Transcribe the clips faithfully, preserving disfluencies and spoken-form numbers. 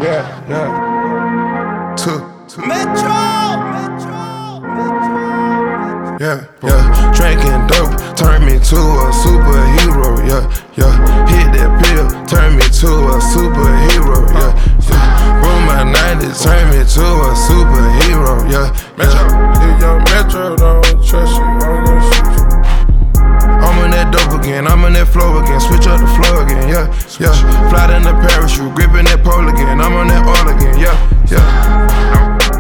Yeah, yeah. Two. Metro, Metro, Metro. Yeah, yeah. Drinking dope turned me to a superhero. Yeah, yeah. Hit that pill, turned me to a superhero. Yeah, yeah. Boom, my nineties turned me to a superhero. Yeah, Metro. If young Metro don't trust you, I'm gonna shoot you. I'm on that dope again, I'm on that flow again. Switch up the flow again, yeah, yeah. Fly in the parachute, gripping that pole again. I'm on that all again, yeah, yeah.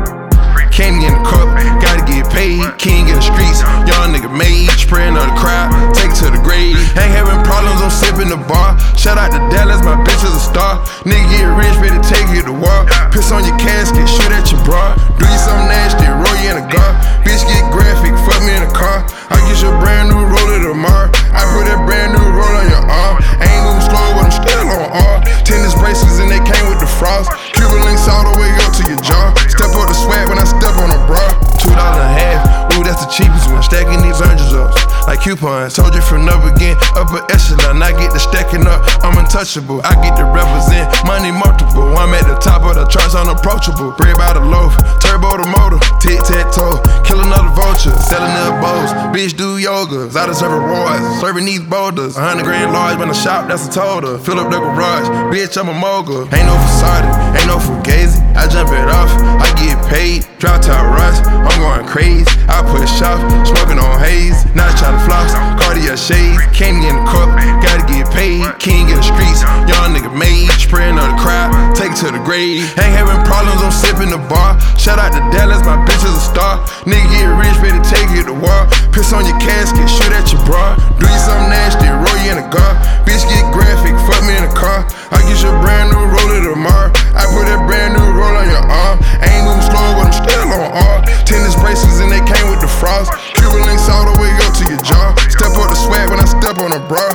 Can't get in the cup, gotta get paid. King in the streets, young nigga made. Spraying on the crowd, take it to the grave. Ain't having problems, I'm sipping the bar. Shout out to Dallas, my bitch is a star. Nigga get rich, ready to take you to war. Piss on your casket, shoot at your bra. Do you something nasty, roll you in a gar. Bitch get graphic, fuck me in a car. I get you a brand new roller tomorrow. I put that brand new roll on your arm. Ain't moving slow, but I'm still on R. Tennis bracelets and they came with the frost. Cuban links all the way up to your jaw. Step up the swag when I step on a bra. Two dollars and a half, ooh, that's the cheapest one. Stacking these hundreds up like coupons. Told you from up again, upper echelon. I get the stacking up, I'm untouchable. I get to represent money multiple. I'm at the top of the charts, unapproachable. Bread by the loaf, turbo the motor. Tic tac toe, kill another vulture. Selling their bowls, bitch do yoga. I deserve rewards, serving these boulders. A hundred grand large when I shop, that's a total. Fill up the garage, bitch, I'm a mogul. Ain't no facade, ain't no fugazi. I jump it off, I get paid. Drop top rush, I'm going crazy. I push off, smoking on haze. Not trying to floss, Cartier shades. Can't get in the cup, gotta get paid. King in the streets, young nigga made. Spraying on the crowd, take it to the grave. Ain't having problems, I'm sipping the bar. Shout out to Dallas, my bitch is a star. Nigga get rich, ready to take you to war. Piss on your casket, shoot at your bra. Do you something nasty, roll you in a gar. Bitch get graphic, fuck me in a car. I get you a brand new roller tomorrow. I put that brand new roll on your arm. Ain't moving slow, but I'm still on R. Tennis bracelets and they came with the frost. Cuban links all the way up to your jaw. Step up the swag when I step on a bra.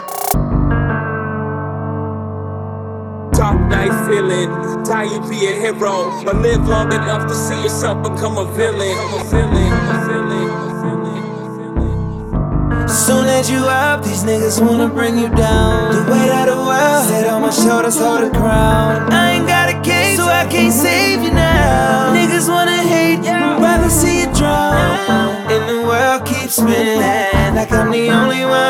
Top night feeling, tie you be a hero, but live long enough to see yourself become a villain. A villain, a villain, a villain, a villain. Soon as you up, these niggas wanna bring you down. The weight of the world, sit on my shoulders, hold the crown. I ain't got a case, so I can't save you now. Niggas wanna hate you, rather see you drown. And the world keeps spinning, like I'm the only one